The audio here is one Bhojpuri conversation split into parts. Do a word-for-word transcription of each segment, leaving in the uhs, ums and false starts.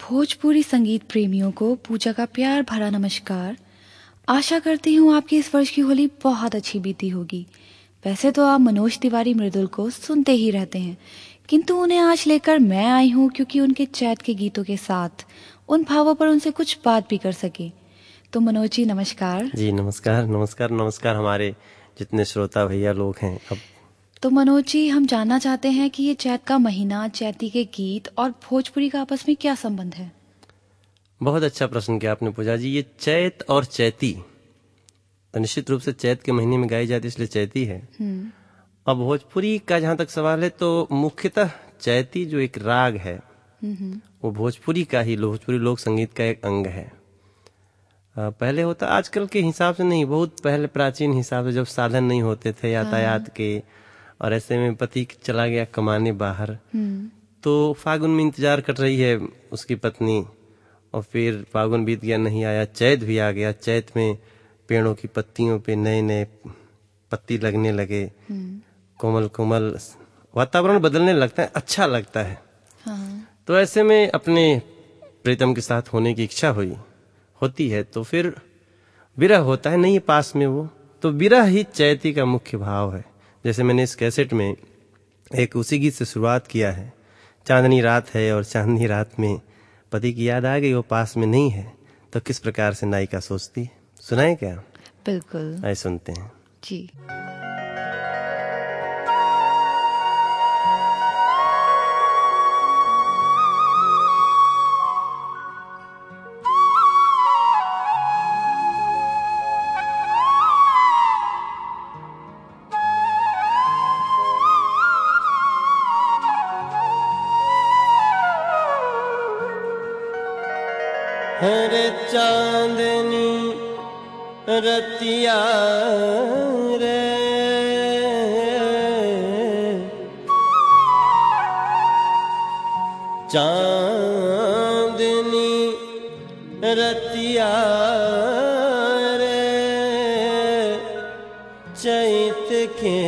भोजपुरी संगीत प्रेमियों को पूजा का प्यार भरा नमस्कार। आशा करती हूँ आपकी इस वर्ष की होली बहुत अच्छी बीती होगी। वैसे तो आप मनोज तिवारी मृदुल को सुनते ही रहते हैं, किंतु उन्हें आज लेकर मैं आई हूँ क्योंकि उनके चैत के गीतों के साथ उन भावों पर उनसे कुछ बात भी कर सके। तो मनोज जी नमस्कार। जी नमस्कार नमस्कार नमस्कार हमारे जितने श्रोता भैया लोग हैं। अब तो मनोज जी, हम जानना चाहते हैं कि ये चैत का महीना, चैती के गीत और भोजपुरी का आपस में क्या संबंध है? बहुत अच्छा प्रश्न किया आपने पूजा जी। ये चैत और चैती तो निश्चित रूप से चैत के महीने में गाई जाती, इसलिए चैती है। और भोजपुरी का जहाँ तक सवाल है तो मुख्यतः चैती जो एक राग है वो भोजपुरी का ही भोजपुरी लोक संगीत का एक अंग है। पहले होता, आजकल के हिसाब से नहीं, बहुत पहले प्राचीन हिसाब से, जब साधन नहीं होते थे यातायात के, और ऐसे में पति चला गया कमाने बाहर, तो फागुन में इंतजार कर रही है उसकी पत्नी, और फिर फागुन बीत गया नहीं आया, चैत भी आ गया। चैत में पेड़ों की पत्तियों पे नए नए पत्ती लगने लगे, कोमल कोमल वातावरण बदलने लगता है, अच्छा लगता है। हाँ। तो ऐसे में अपने प्रीतम के साथ होने की इच्छा हुई होती है, तो फिर विरह होता है, नहीं पास में वो, तो विरह ही चैती का मुख्य भाव है। जैसे मैंने इस कैसेट में एक उसी गीत से शुरुआत किया है, चांदनी रात है और चांदनी रात में पति की याद आ गई, वो पास में नहीं है, तो किस प्रकार से नायिका सोचती है। सुनाए क्या? बिल्कुल, आइए सुनते हैं जी। हरे चांदनी रतिया रे, चांदनी रतिया रे, चैत के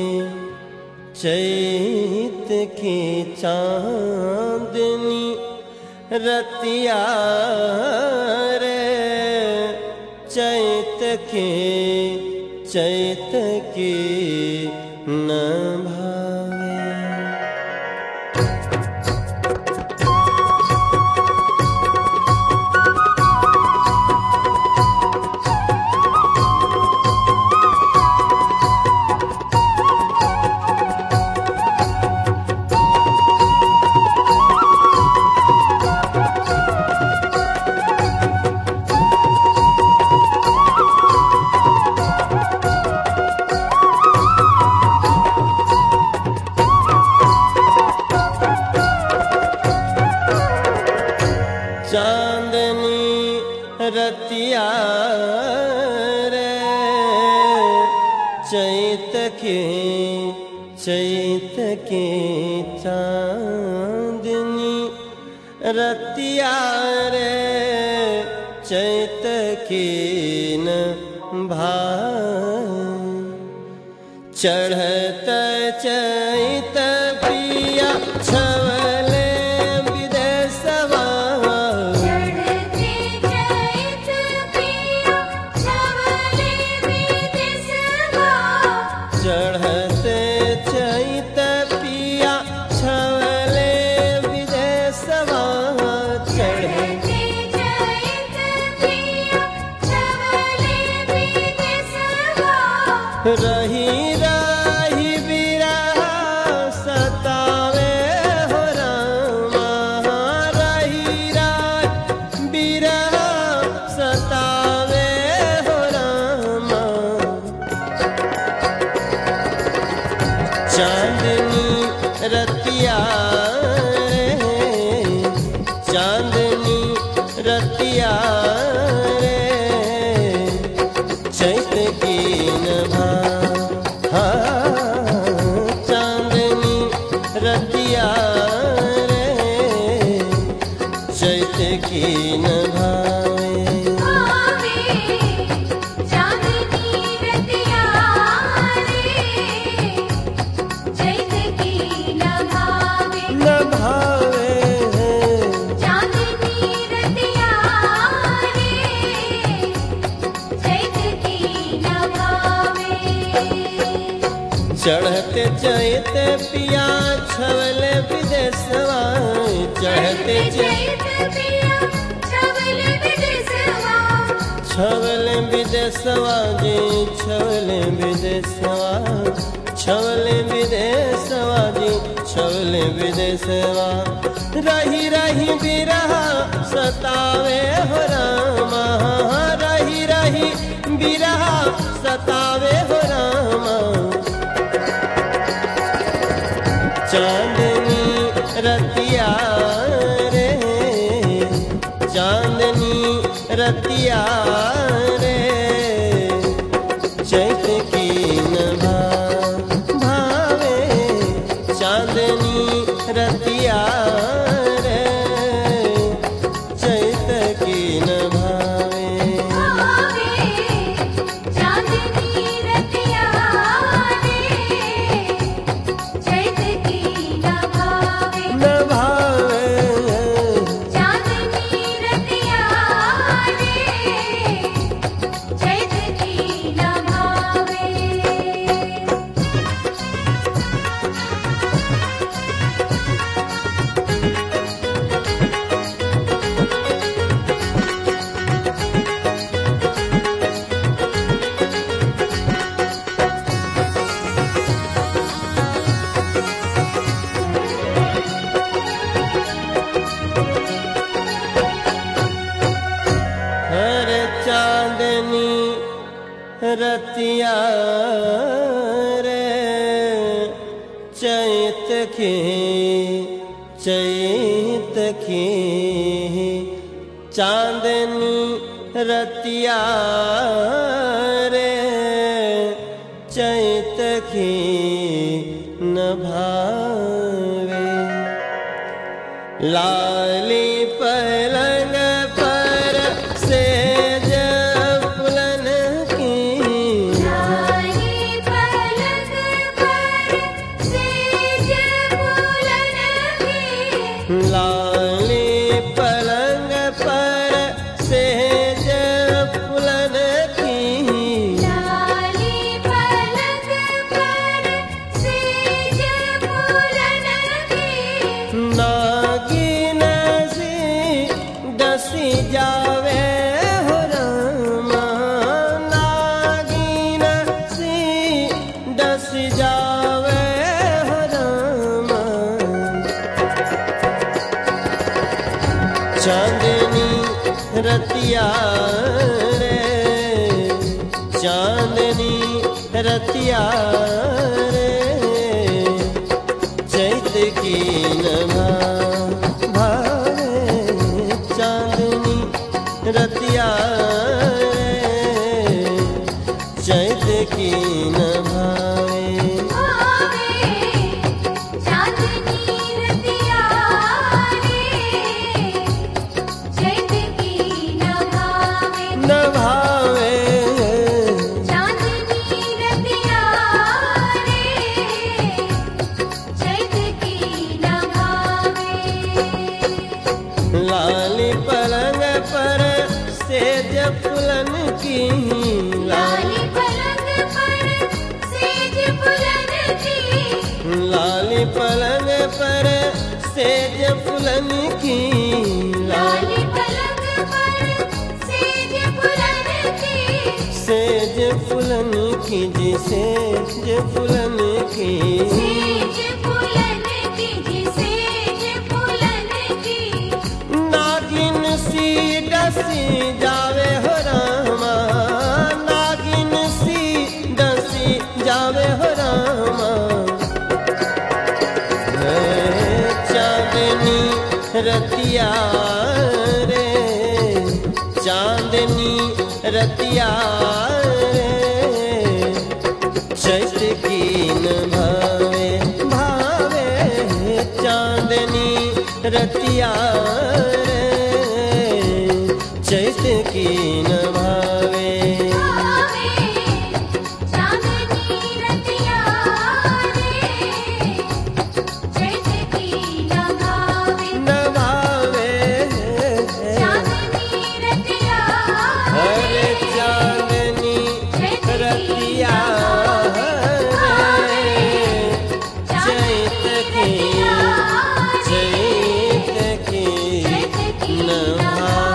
चैत के चांदनी रतिया रे, चैत के चैत के न भावे। चांदनी रतिया रे, चैत के चैत के चांदनी रतिया रे, चैत के न भाव। चढ़त चैत पिया छवले विदेशवा, चढ़ते चैत पिया छवले विदेशवा, चढ़ते चैत पिया छवले विदेशवा, रही रही विरह सतावे हो रामा, रही रही विरह सतावे हो रामा। चांदनी रतिया रे, चांदनी रतिया रे, चैत की न भाव। हाँ, चांदनी रतिया रे, चैत की न भावे। चांदनी चढ़ते चैत पिया छवले विदेशवा, चढ़ते चैत पिया छवले विदेशवा, छवले विदेशवा जी छवले विदेशवा, छवले विदेशवा जी छवले विदेशवा। रही रही बिरहा सतावे हो रामा, रही रही बिरहा सतावे हो रामा। चांदनी रतिया रे, चांदनी रतिया रे, चैत की न भावे, चांदनी रतिया रे, चैत की न भावे। चांदनी रतिया रे, चैत की न भावे, न भावे। चांदनी रतिया रे, चैत की न भावे। हर चांदनी रतिया रे, चैत की चैत की, चांदनी रतिया रे, चैत की न भावे। लाली पलंग पर सेज फुलन की, लाली पलंग पर सेज फुलन की, लाली पलंग पर सेज फुलन की, लाली पलंग पर सेज फुलन की। नागिन सी डसी जावे हो रामा, नागिन सी डसी जावे हो रामा। चांदनी रतिया रे, चांदनी रतिया रे, चैत की न भावे। चांदनी रतिया रे, चैत की न भावे। चांदनी रतिया रे, चैत की न भावे, न भावे। चांदनी रतिया रे, चैत की न भावे। लाली पलंग पर सेज फुलन की, लाली पलंग पर सेज फुलन की, लाली पलंग पर सेज फुलन की, लाली पलंग पर सेज फुलन की, सेज फुलन की जी सेज फुलन की, सेज फुलन की जी सेज फुलन की। नागिन सी डसी जावे हो रामा, नागिन सी डसी जावे हो रामा। चांदनी रतिया रे, चांदनी रतिया रे, चैत की न भावे, भावे। चांदनी रतिया रे, चैत की न भावे। चांदनी रतिया रे, चैत की न भावे, न भावे। चांदनी रतिया रे, चांदनी रतिया रे, नहा